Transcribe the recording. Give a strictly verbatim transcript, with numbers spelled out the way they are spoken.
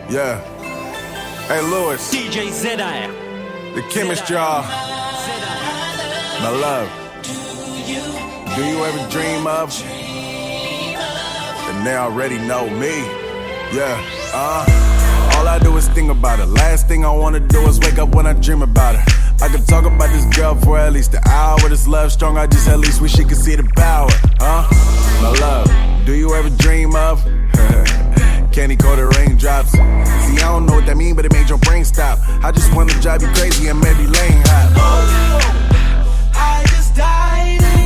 Yeah. Hey, Lewis. D J Z R. The chemist, y'all. My love. Do you ever dream of? And they already know me. Yeah. Uh. All I do is think about it. Last thing I wanna do is wake up when I dream about her. I could talk about this girl for at least an hour. This love strong, I just at least wish she could see the power. Huh? My love. Do you ever dream of? Candy coated raindrops. See, I don't know what that mean, but it made your brain stop. I just wanna drive you crazy and maybe lane hop. Oh, I just died.